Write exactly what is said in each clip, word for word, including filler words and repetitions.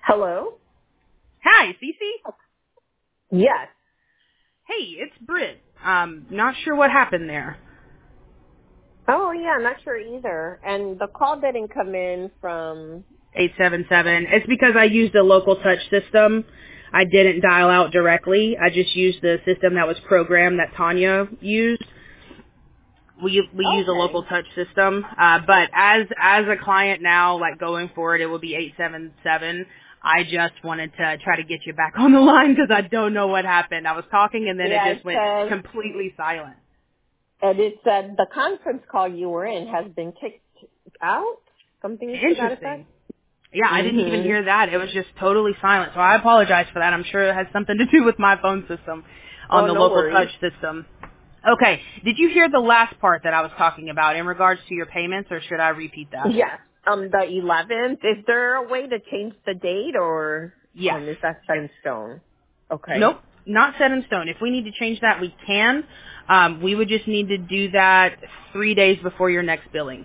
Hello? Hi, Cece. Yes. Hey, it's Britt. Um, not sure what happened there. Oh, yeah, not sure either. And the call didn't come in from... eight seven seven. It's because I used a local touch system. I didn't dial out directly. I just used the system that was programmed that Tanya used. We we use a local Okay. touch system, uh, but as as a client now, like going forward, it will be eight seven seven. I just wanted to try to get you back on the line because I don't know what happened. I was talking and then it Yeah, it just went says, completely silent. and it said the conference call you were in has been kicked out? Something to that Interesting. effect? Yeah, I didn't even Mm-hmm. hear that. It was just totally silent. So I apologize for that. I'm sure it has something to do with my phone system on Oh, the no local worries. touch system. Okay. Did you hear the last part that I was talking about in regards to your payments, or should I repeat that? Yes. Um, the eleventh, is there a way to change the date, or Yes. um, is that set in stone? Okay. Nope. Not set in stone. If we need to change that, we can. Um, we would just need to do that three days before your next billing.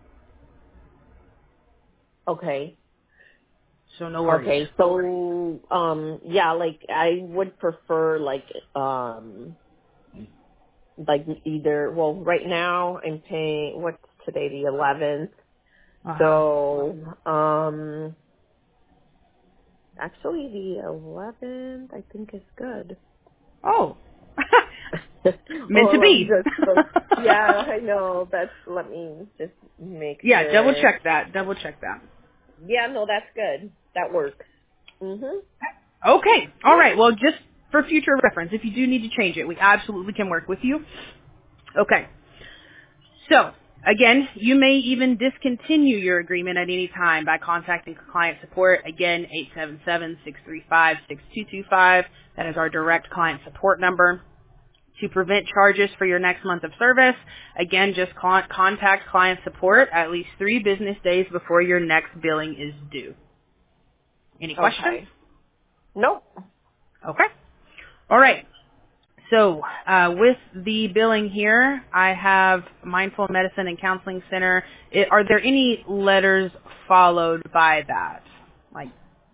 Okay. So no worries. Okay, so, um, yeah, like, I would prefer, like, um, like either, well, right now I'm paying, what's today, the eleventh. Uh-huh. So, um, actually the eleventh I think is good. Oh. Meant to Well, I'm be. just, so, yeah, I know, that's, let me just make Yeah, double sure. check that. Double check that. Yeah, no, that's good. That works. Mhm. Okay. All right. Well, just for future reference, if you do need to change it, we absolutely can work with you. Okay. So, again, you may even discontinue your agreement at any time by contacting client support. Again, eight seven seven, six three five, six two two five. That is our direct client support number. To prevent charges for your next month of service, again, just con- contact client support at least three business days before your next billing is due. Any questions? Okay. Nope. Okay. All right. So uh, with the billing here, I have Mindful Medicine and Counseling Center. I are there any letters followed by that? Like,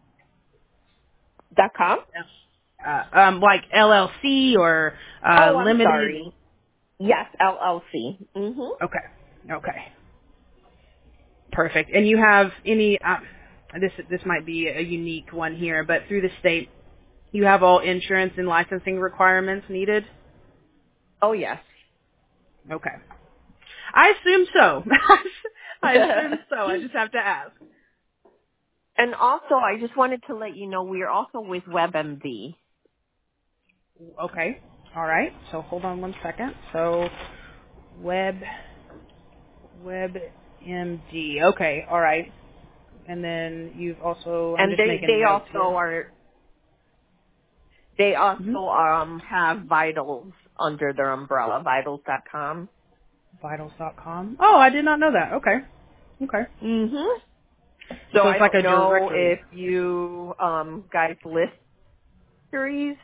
Dot com? uh, um, like L L C or uh, Oh, I'm limited? sorry. Yes, L L C. Mhm. Okay. Okay. Perfect. And you have any? Uh, this this might be a unique one here, but through the state, you have all insurance and licensing requirements needed. Oh, yes. Okay. I assume so. I assume so. I just have to ask. And also, I just wanted to let you know we are also with WebMD. Okay. All right. So hold on one second. So web WebMD. Okay. All right. And then you've also. I'm And just they, making they notes also here. are, they Mm-hmm. also um have Vitals under their umbrella, vitals dot com. Vitals dot com. Oh, I did not know that. Okay. Okay. Mhm. So So I it's like don't a know directory. if you um guys list series.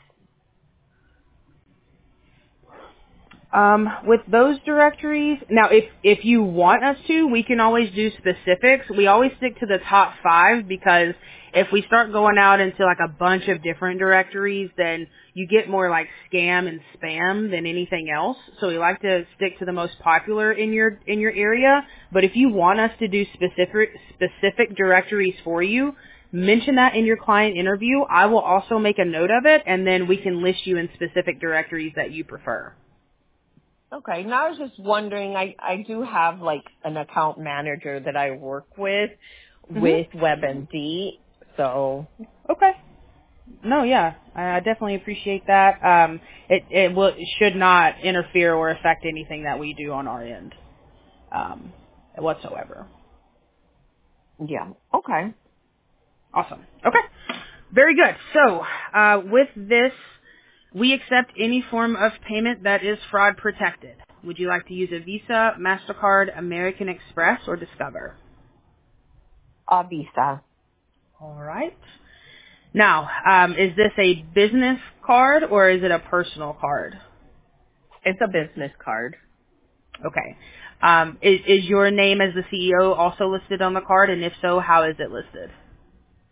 Um, with those directories, now if if you want us to, we can always do specifics. We always stick to the top five because if we start going out into like a bunch of different directories, then you get more like scam and spam than anything else. So we like to stick to the most popular in your in your area. But if you want us to do specific specific directories for you, mention that in your client interview. I will also make a note of it, and then we can list you in specific directories that you prefer. Okay. Now I was just wondering, I, I do have like an account manager that I work with Mhm. with WebMD. So, Okay. No, yeah, I I definitely appreciate that. Um, it it will it should not interfere or affect anything that we do on our end, um, whatsoever. yeah. Okay. Awesome. Okay. Very good. So, uh, with this, we accept any form of payment that is fraud protected. Would you like to use a Visa, MasterCard, American Express, or Discover? Uh, Visa. All right. Now, um, is this a business card or is it a personal card? It's a business card. Okay. Um, is, is your name as the C E O also listed on the card? And if so, how is it listed?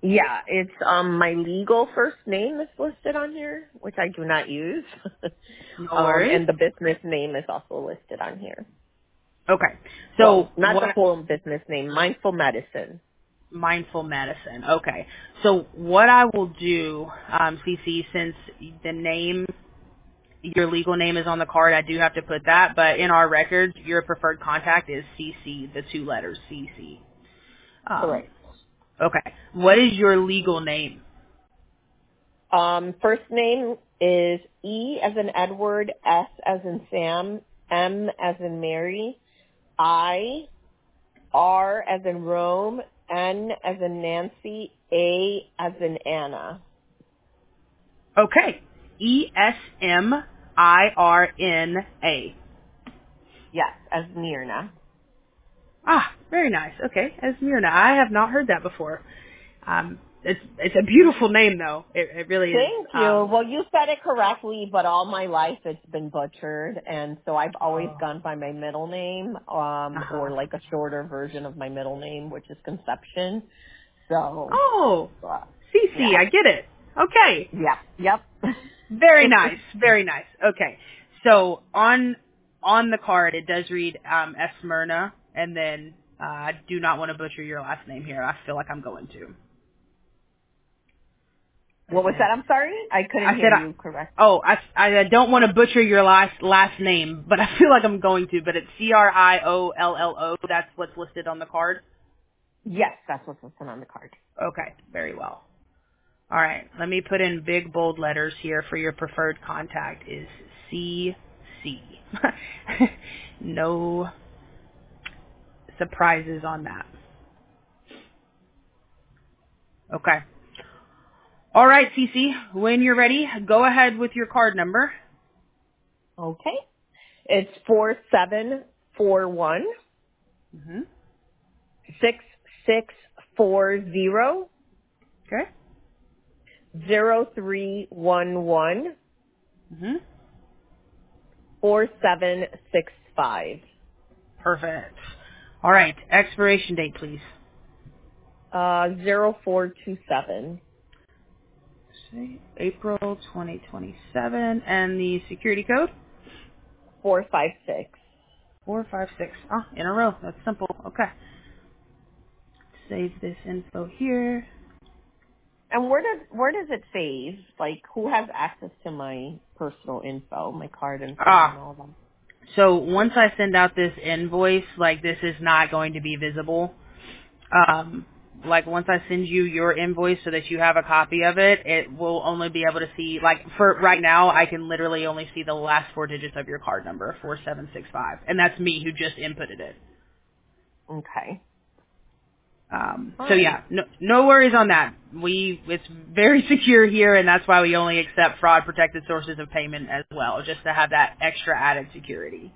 Yeah, it's um my legal first name is listed on here, which I do not use. No um, worries. and the business name is also listed on here. Okay. So Well, not the what? full business name, Mindful Medicine. Mindful medicine. Okay. So what I will do, um, C C, since the name, your legal name is on the card, I do have to put that. But in our records, your preferred contact is C C, the two letters C C. Um, Correct. okay. What is your legal name? Um, first name is E as in Edward, S as in Sam, M as in Mary, I, R as in Rome, N as in Nancy, A as in Anna. Okay. E S M I R N A. Yes, as Myrna. Ah, very nice. Okay, Esmirna. I have not heard that before. Um, it's it's a beautiful name though. It, it really is. Thank you. Um, Well, you said it correctly, but all my life it's been butchered, and so I've always oh. gone by my middle name, Uh um, or huh. like a shorter version of my middle name, which is Conception. So, Oh, uh, Cece, yeah, I get it. Okay. yeah, yep. Very nice. Very nice. Okay. So on on the card it does read um, Esmirna, and then uh, I do not want to butcher your last name here. I feel like I'm going to. I What was that? said I'm sorry, I I couldn't hear said I. you correct. Oh, I, I don't want to butcher your last last name, but I feel like I'm going to. But it's C R I O L L O. That's what's listed on the card. Yes, that's what's listed on the card. Okay, very well. All right, let me put in big bold letters here for your preferred contact is C C. No surprises on that. Okay. All right, Cece, when you're ready, go ahead with your card number. Okay, it's four seven four one Mhm. six six four zero Okay. zero three one one Mhm. four seven six five. Perfect. All right, expiration date, please. Uh, zero four two seven. See, April twenty twenty-seven, and the security code Four five six. four five six. Ah, in a row. That's simple. Okay. Save this info here. And where does where does it save? Like, who has access to my personal info, my card info, and Ah, all that? so once I send out this invoice, like this is not going to be visible. Um, like once I send you your invoice so that you have a copy of it, it will only be able to see, like for right now, I can literally only see the last four digits of your card number, four seven six five, and that's me who just inputted it. Okay. Um, All so right. yeah, no, no worries on that. We, it's very secure here, and that's why we only accept fraud protected sources of payment as well, just to have that extra added security.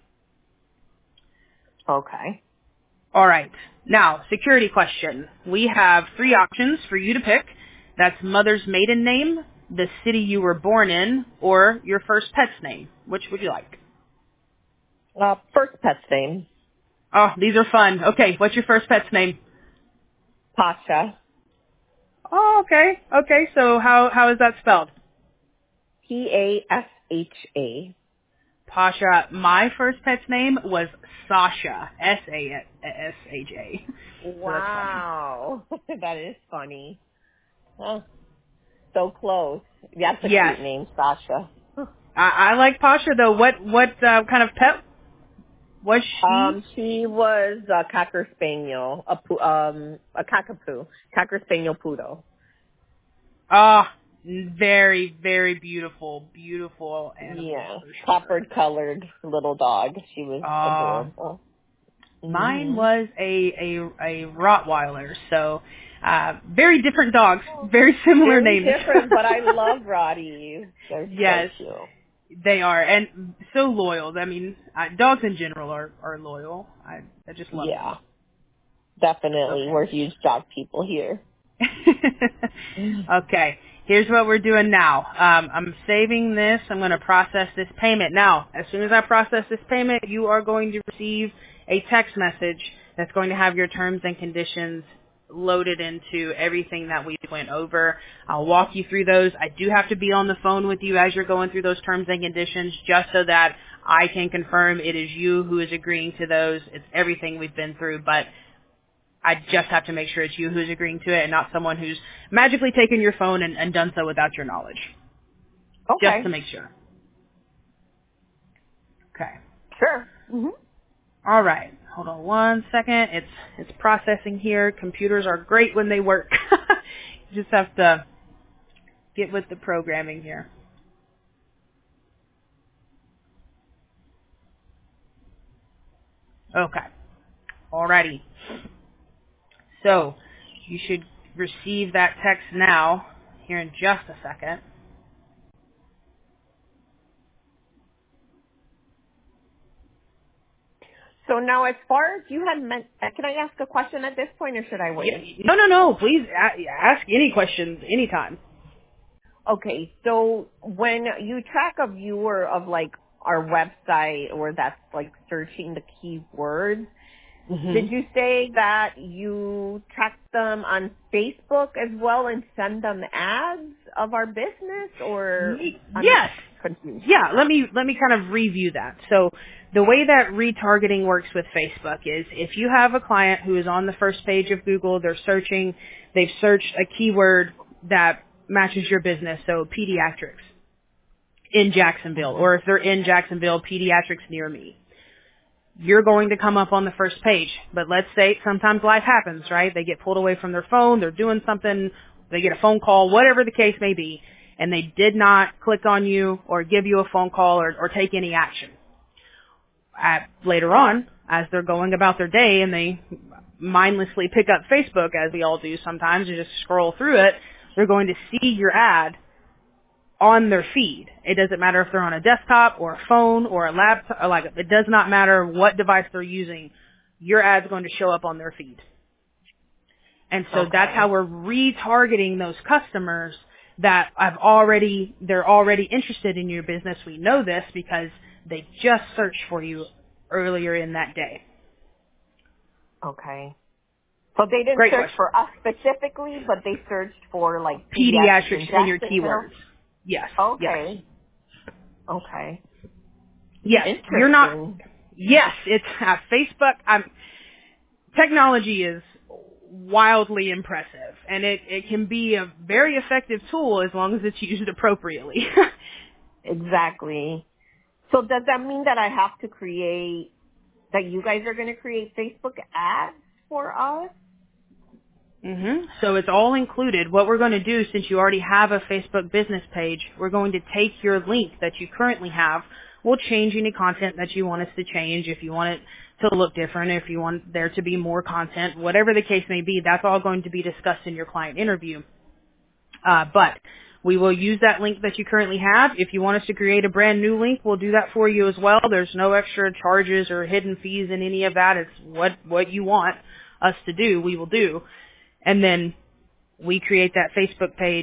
Okay. All right. Now, security question. We have three options for you to pick. That's mother's maiden name, the city you were born in, or your first pet's name. Which would you like? Uh, first pet's name, Oh, these are fun. Okay, what's your first pet's name? Pasha. Oh, okay. Okay, so how how is that spelled? P A S H A. Pasha. My first pet's name was Sasha. S A S H A. So that's funny. Wow, that is funny. Oh, so close. That's a Yes. cute name, Sasha. I, I like Pasha though. What what uh, kind of pet was she? Um, she was a Cocker Spaniel, a po- um, a Cockapoo, Cocker Spaniel Poodle. Ah, very, very beautiful, beautiful animal Yeah, for sure. copper colored little dog. She was Ah, adorable. mine Mhm. was a a a Rottweiler, so uh, very different dogs, very similar Very names. different, but I love Rotties. They're so Yes, cute. they are, and so loyal. I mean, uh, dogs in general are are loyal. I I just love them. Yeah, definitely. Okay. We're huge dog people here. Okay, here's what we're doing now. Um, I'm saving this. I'm going to process this payment. Now, as soon as I process this payment, you are going to receive a text message that's going to have your terms and conditions loaded into everything that we went over. I'll walk you through those. I do have to be on the phone with you as you're going through those terms and conditions just so that I can confirm it is you who is agreeing to those. It's everything we've been through, but I just have to make sure it's you who's agreeing to it and not someone who's magically taken your phone and, and done so without your knowledge. Okay. Just to make sure. Okay. Sure. Mm-hmm. All right. Hold on one second. It's it's processing here. Computers are great when they work. You just have to get with the programming here. Okay. Alrighty. So, you should receive that text now, here in just a second. So now, as far as you had meant, can I ask a question at this point, or should I wait? No, no, no. Please a- ask any questions anytime. Okay, so when you track a viewer of like our website, or that's like searching the keywords, Mm-hmm. did you say that you track them on Facebook as well and send them ads of our business, or? I'm Yes. confused. Yeah, let me let me kind of review that. So the way that retargeting works with Facebook is if you have a client who is on the first page of Google, they're searching, they've searched a keyword that matches your business, so pediatrics in Jacksonville, or if they're in Jacksonville, pediatrics near me. You're going to come up on the first page. But let's say sometimes life happens, right? They get pulled away from their phone, they're doing something, they get a phone call, whatever the case may be, and they did not click on you or give you a phone call or, or take any action. At, later on, as they're going about their day and they mindlessly pick up Facebook, as we all do sometimes, and just scroll through it, they're going to see your ad on their feed. It doesn't matter if they're on a desktop or a phone or a laptop, or like it does not matter what device they're using. Your ad's going to show up on their feed. And so Okay. that's how we're retargeting those customers that have already, they're already interested in your business. We know this because they just searched for you earlier in that day. Okay. So they didn't Great search question. for us specifically, but they searched for like Pediatrics pediatrics in your Jacksonville? keywords. Yes. Okay. Yes. Okay. Yes. Interesting. You're not. Yes. It's uh, Facebook. I'm, technology is wildly impressive, and it, it can be a very effective tool as long as it's used appropriately. Exactly. So does that mean that I have to create, that you guys are going to create Facebook ads for us? Mm-hmm. So it's all included. What we're going to do, since you already have a Facebook business page, we're going to take your link that you currently have. We'll change any content that you want us to change. If you want it to look different, if you want there to be more content, whatever the case may be, that's all going to be discussed in your client interview. Uh, but we will use that link that you currently have. If you want us to create a brand new link, we'll do that for you as well. There's no extra charges or hidden fees in any of that. It's what, what you want us to do, we will do. And then we create that Facebook page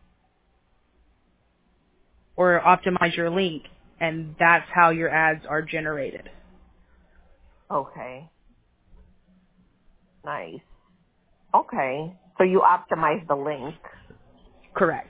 or optimize your link, and that's how your ads are generated. Okay. Nice. Okay. So you optimize the link. Correct.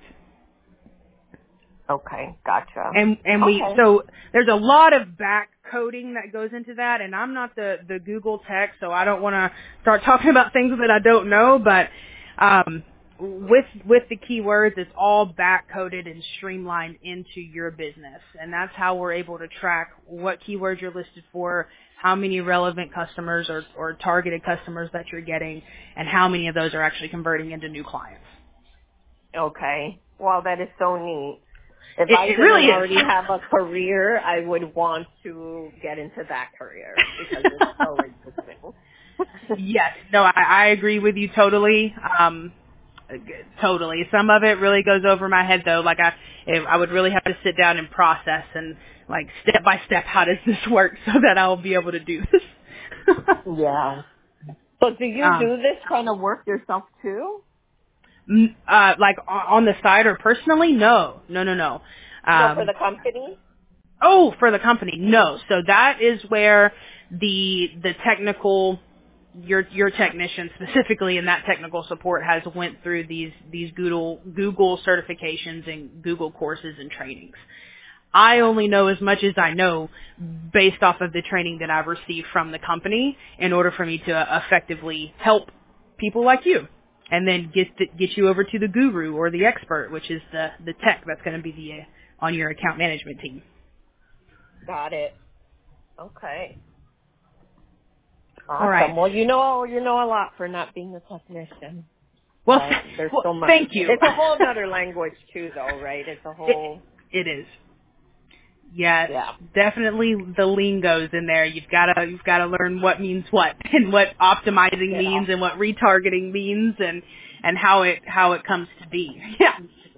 Okay. Gotcha. And and we Okay. so there's a lot of back coding that goes into that, and I'm not the the Google tech, so I don't want to start talking about things that I don't know. But um, with with the keywords, it's all back coded and streamlined into your business, and that's how we're able to track what keywords you're listed for, how many relevant customers or or targeted customers that you're getting, and how many of those are actually converting into new clients. Okay. Well, that is so neat. If It, I it didn't really is. already have a career, I would want to get into that career because it's so interesting. Yes, no, I, I agree with you totally. Um, totally. Some of it really goes over my head though. Like I, I would really have to sit down and process and like step by step, how does this work so that I'll be able to do this. Yeah. So do you um, do this kind of work yourself too? m- uh, like on on the side or personally? No, no, no, no. No, Um, for the company? oh, for the company? No. So that is where the the technical your your technician specifically in that technical support has went through these these Google Google certifications and Google courses and trainings. I only know as much as I know based off of the training that I've received from the company in order for me to effectively help people like you, and then get the, get you over to the guru or the expert, which is the the tech that's going to be the uh, on your account management team. Got it. Okay. Awesome. All right. Well, you know, you know a lot for not being a technician. Well, But there's well so much. thank you. It's a whole other language too, though, right? It's a whole. It, it is. Yes, Yeah. definitely the lingo's in there. You've gotta you've gotta learn what means what and what optimizing Yeah. means and what retargeting means and and how it how it comes to be. Yeah.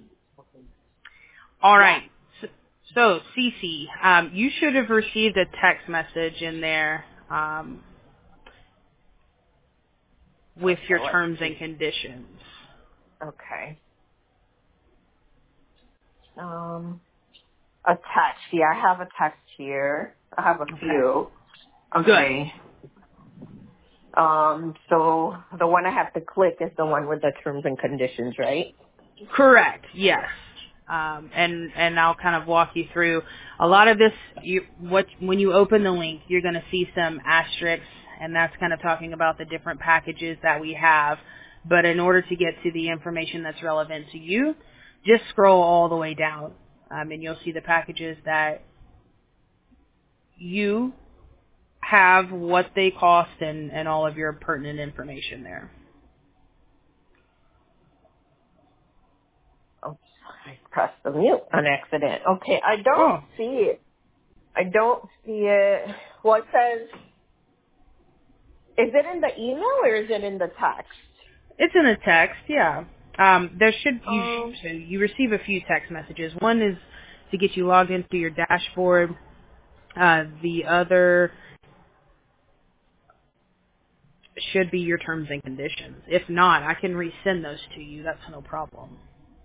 All Yeah. right. So, so Cece, um, you should have received a text message in there um, with Okay. your Let's terms and see. conditions. Okay. Um, a text. Yeah, I have a text here. I have a Okay. few. Good. Okay. Um, so the one I have to click is the one with the terms and conditions, right? Correct. Yes. Um, and and I'll kind of walk you through a lot of this. You, what when you open the link, you're going to see some asterisks, and that's kind of talking about the different packages that we have. But in order to get to the information that's relevant to you, just scroll all the way down, um, and you'll see the packages that you have, what they cost, and and all of your pertinent information there. Oh, I pressed the mute on accident. Okay, I don't Oh, see it. I don't see it. Well, it says, is it in the email or is it in the text? it's in a text, yeah. Um, there should you Um, so you receive a few text messages. One is to get you logged into your dashboard. Uh, the other should be your terms and conditions. If not, I can resend those to you. That's no problem.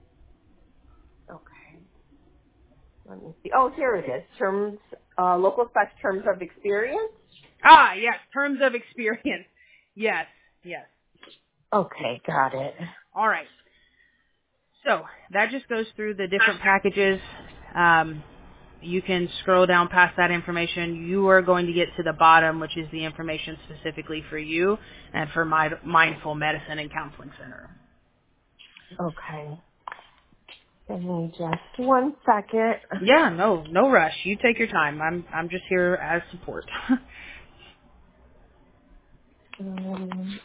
okay. Let me see. Oh, here it is. Terms, uh, local specs terms of experience. Ah, yes, terms of experience. Yes, yes. Okay, got it. All right. So that just goes through the different packages. Um, you can scroll down past that information. You are going to get to the bottom, which is the information specifically for you and for my Mindful Medicine and Counseling Center. Okay. Give me just one second. Yeah, no, no rush. You take your time. I'm I'm just here as support. Um,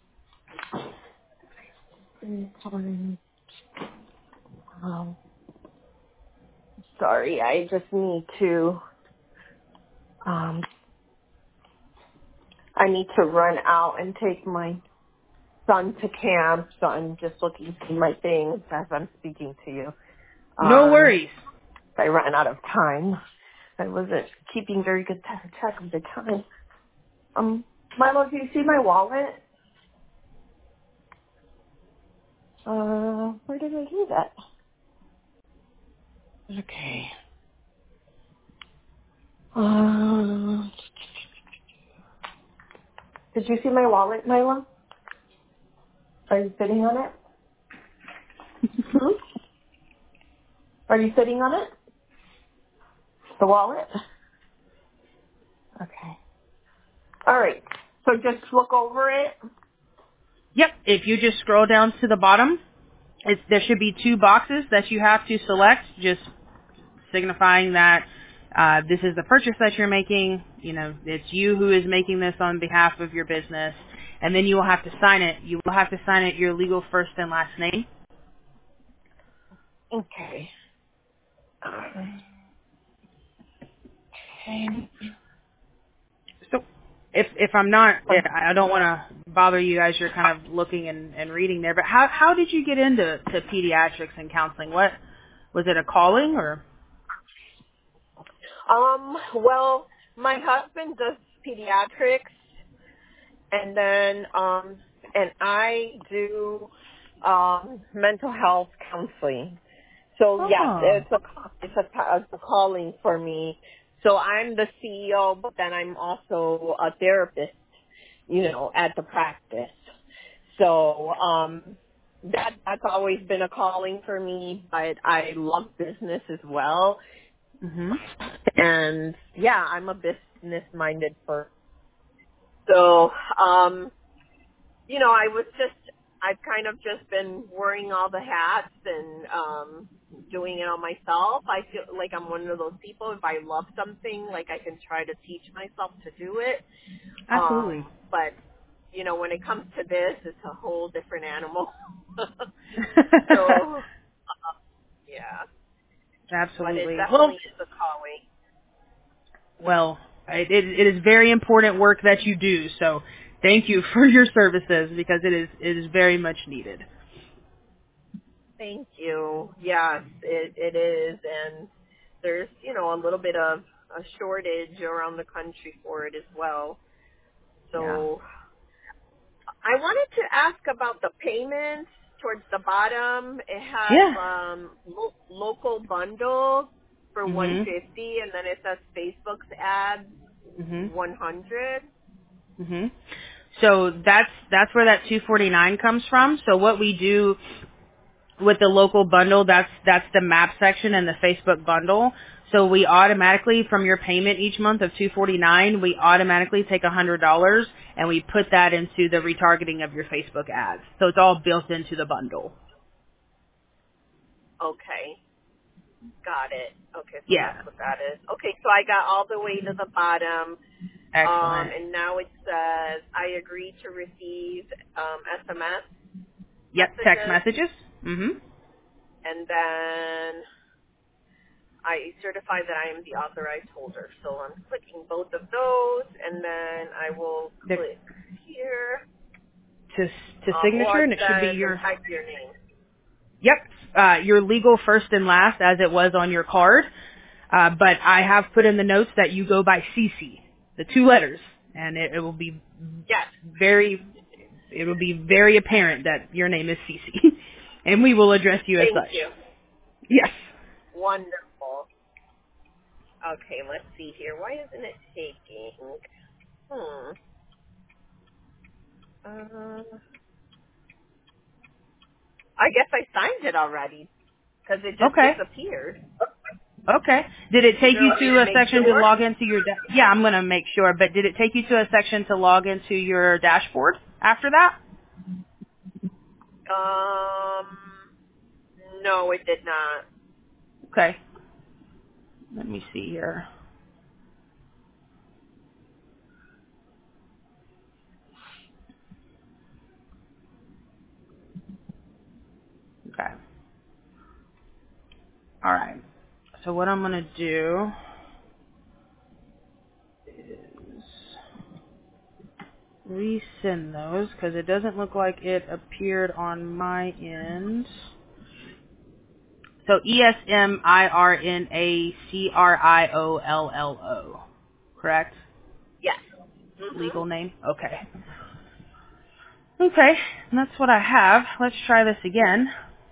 um, sorry, I just need to, um, I need to run out and take my son to camp, so I'm just looking through my things as I'm speaking to you. No Um, worries. I ran out of time. I wasn't keeping very good t- track of the time. Um, Milo, do you see my wallet? Uh, where did I do that? Okay. Uh, did you see my wallet, Milo? Are you sitting on it? Hmm? Are you sitting on it? The wallet? Okay. All right. So just look over it. Yep. If you just scroll down to the bottom, it's, there should be two boxes that you have to select, just signifying that uh, this is the purchase that you're making. You know, it's you who is making this on behalf of your business, and then you will have to sign it. You will have to sign it your legal first and last name. Okay. Um, Okay. So, if if I'm not, I don't want to bother you as you're kind of looking and, and reading there. But how how did you get into to pediatrics and counseling? What was it, a calling or? Um, well, my husband does pediatrics, and then, um, and I do, um, mental health counseling. So yes, Oh, it's a, it's a, it's a calling for me. So I'm the C E O, but then I'm also a therapist. you know, at the practice. So, um, that, that's always been a calling for me, but I love business as well. Mhm. And yeah, I'm a business minded person. So, um, you know, I was just, I've kind of just been wearing all the hats and um, doing it on myself. I feel like I'm one of those people, if I love something, like I can try to teach myself to do it. Absolutely. Um, but, you know, when it comes to this, it's a whole different animal. so, uh, yeah, but it Absolutely. Well, definitely is a calling. well, it, it, it is very important work that you do. So, thank you for your services because it is it is very much needed. Thank you. Yes, it, it is. And there's, you know, a little bit of a shortage around the country for it as well. Yeah. So I wanted to ask about the payments towards the bottom. It has Yeah. um, lo- local bundle for Mhm. one hundred fifty, and then it says Facebook's ads Mhm. one hundred. Mhm. So that's that's where that two forty-nine comes from. So what we do with the local bundle, that's that's the map section and the Facebook bundle. So we automatically, from your payment each month of two forty-nine, we automatically take one hundred dollars and we put that into the retargeting of your Facebook ads. So it's all built into the bundle. Okay, got it. Okay, so that's Yeah. what that is. Okay, so I got all the way to the bottom. Um, Excellent. and now it says I agree to receive um, S M S Yep. Text messages, messages. Mhm. and then I certify that I am the authorized holder. So I'm clicking both of those, and then I will The, click here, to to um, or signature, it and it should be says and your type your name. Yep, uh, your legal first and last as it was on your card. Uh, but I have put in the notes that you go by C C, the two letters, and it, it will be Yes, very, it will be very apparent that your name is C C, and we will address you as thank such. you. Yes. Wonderful. Okay, let's see here. Why isn't it taking? Hmm. Uh, I guess I signed it already because it just Okay. disappeared. Okay. Did it Do take you you want me to to a make section to sure? log into your? Da- yeah, I'm gonna make sure. But did it take you to a section to log into your dashboard after that? Um, no, it did not. Okay. Let me see here. Okay. All right. So what I'm gonna do is resend those because it doesn't look like it appeared on my end. So E S M I R N A C R I O L L O, correct? Yes. Mhm. Legal name? Okay. Okay, that's what I have. Let's try this again.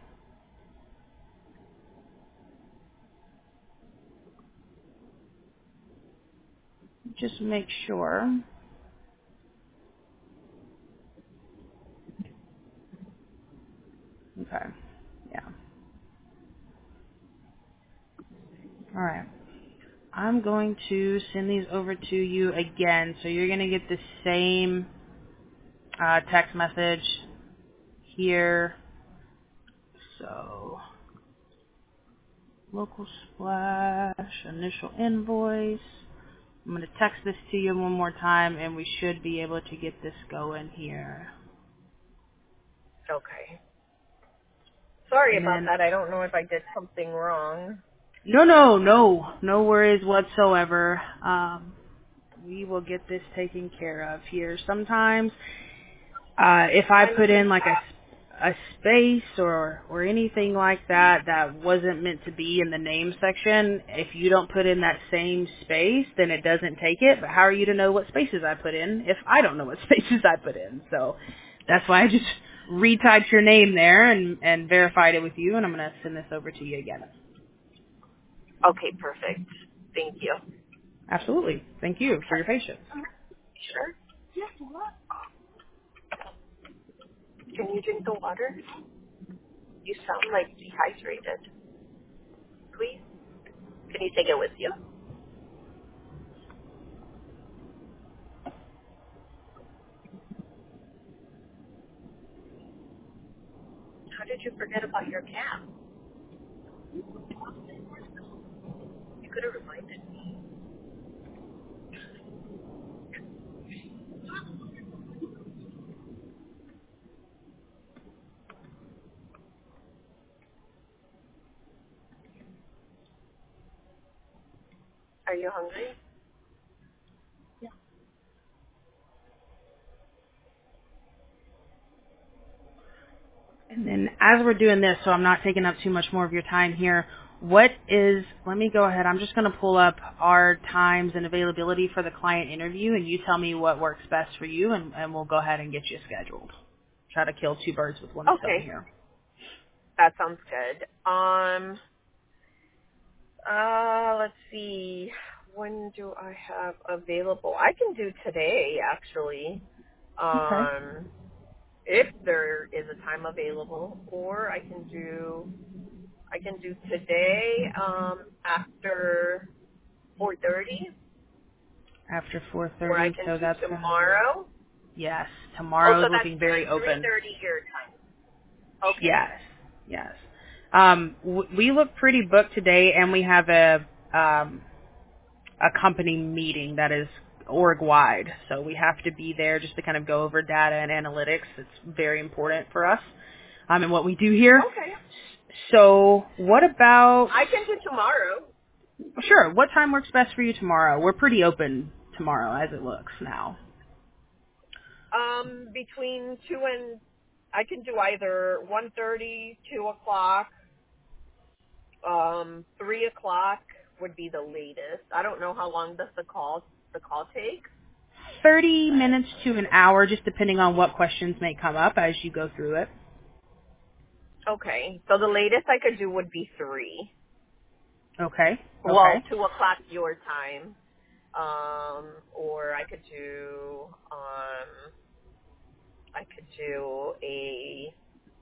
Just make sure. Okay. Yeah. All right. I'm going to send these over to you again. So you're going to get the same uh, text message here. So local splash, initial invoice. I'm going to text this to you one more time and we should be able to get this going here. Okay. Sorry And about then, that. I don't know if I did something wrong. no, no, no, no worries whatsoever. Um, we will get this taken care of here. Sometimes Uh, if I I'm put just. in like a, a space or, or anything like that that wasn't meant to be in the name section, if you don't put in that same space, then it doesn't take it. But how are you to know what spaces I put in if I don't know what spaces I put in? So that's why I just retyped your name there and, and verified it with you, and I'm going to send this over to you again. Okay, perfect. Thank you. Absolutely. Thank you for your Okay. patience. Sure. Can you drink the water? You sound like dehydrated. Please? Can you take it with you? How did you forget about your cap? You could have reminded me. Are you hungry? And then as we're doing this, so I'm not taking up too much more of your time here, what is, let me go ahead, I'm just going to pull up our times and availability for the client interview, and you tell me what works best for you, and, and we'll go ahead and get you scheduled. Try to kill two birds with one stone Okay. here. That sounds good. Um, uh, let's see. When do I have available? I can do today, actually. Okay. Um, if there is a time available, or I can do, I can do today, um, after four thirty, After four or I thirty, can so do that's going to be, tomorrow. yes, Oh, tomorrow so is that's looking very three open. thirty your time. Okay. Yes, yes. Um, w- we look pretty booked today, and we have a um, a company meeting that is org-wide, so we have to be there just to kind of go over data and analytics. It's very important for us um, and what we do here. Okay. So what about, I can do tomorrow. sure, what time works best for you tomorrow? We're pretty open tomorrow as it looks now. Um, between two and I can do either one thirty, two o'clock, um, three o'clock would be the latest. I don't know how long does the call the call take. thirty minutes to an hour, just depending on what questions may come up as you go through it. Okay, so the latest I could do would be three. Okay, Well, okay. two o'clock your time, um, or I could do um, I could do a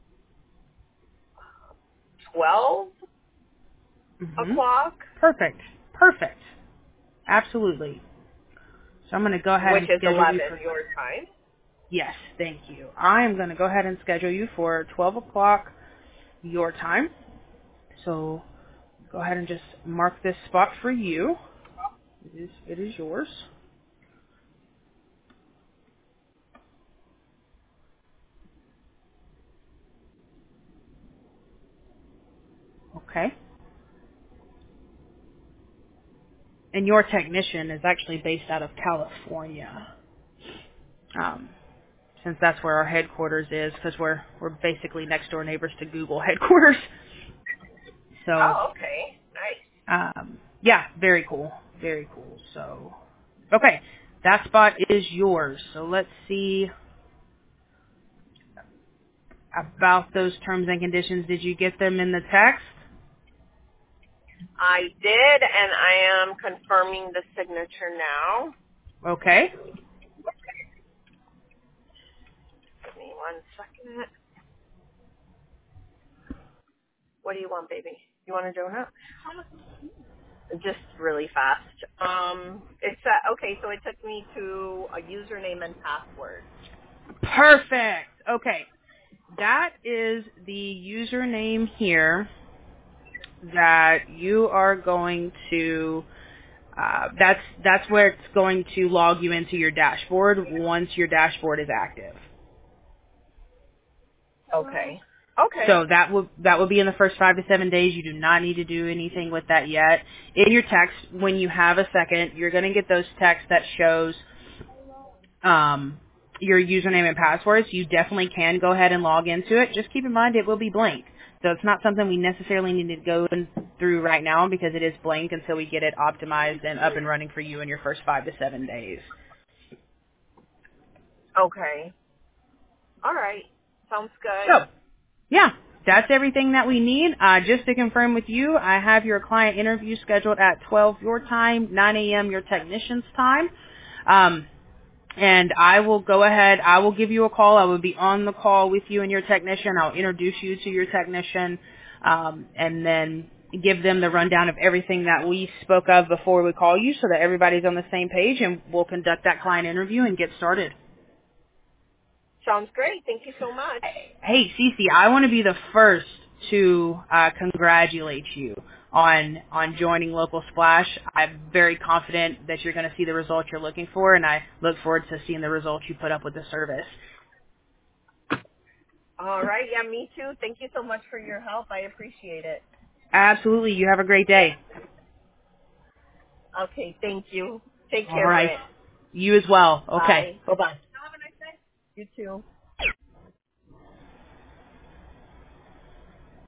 twelve hmm o'clock, Perfect, perfect. Absolutely. So I'm going to go ahead which and is schedule you eleven for, your time. yes, thank you. I am going to go ahead and schedule you for twelve o'clock your time. So go ahead and just mark this spot for you. It is, it is yours. Okay. And your technician is actually based out of California. Um, since that's where our headquarters is, because we're, we're basically next door neighbors to Google headquarters. So, Oh, okay, nice. um, yeah, very cool. Very cool. So, okay. That spot is yours. So let's see about those terms and conditions. Did you get them in the text? I did, and I am confirming the signature now. Okay. Give me one second. What do you want, baby? You want a donut? Just really fast. Um, it's uh, okay. So it took me to a username and password. Perfect. Okay. That is the username here that you are going to, uh, that's, that's where it's going to log you into your dashboard once your dashboard is active. Okay. Okay. So that will that will be in the first five to seven days. You do not need to do anything with that yet. In your text, when you have a second, you're going to get those texts that shows um, your username and passwords. You definitely can go ahead and log into it. Just keep in mind it will be blank. So it's not something we necessarily need to go in through right now because it is blank until we get it optimized and up and running for you in your first five to seven days. Okay. All right. Sounds good. So, yeah, that's everything that we need. Uh, just to confirm with you, I have your client interview scheduled at twelve your time, nine a.m. your technician's time. Um, And I will go ahead, I will give you a call. I will be on the call with you and your technician. I'll introduce you to your technician, um, and then give them the rundown of everything that we spoke of before we call you so that everybody's on the same page, and we'll conduct that client interview and get started. Sounds great. Thank you so much. Hey, Cece, I want to be the first to uh, congratulate you on on joining Local Splash. I'm very confident that you're going to see the results you're looking for, and I look forward to seeing the results you put up with the service. All right. Yeah, me too. Thank you so much for your help. I appreciate it. Absolutely. You have a great day. Okay. Thank you. Take All care, right. Britt. You as well. Okay. Bye. Bye-bye. You too.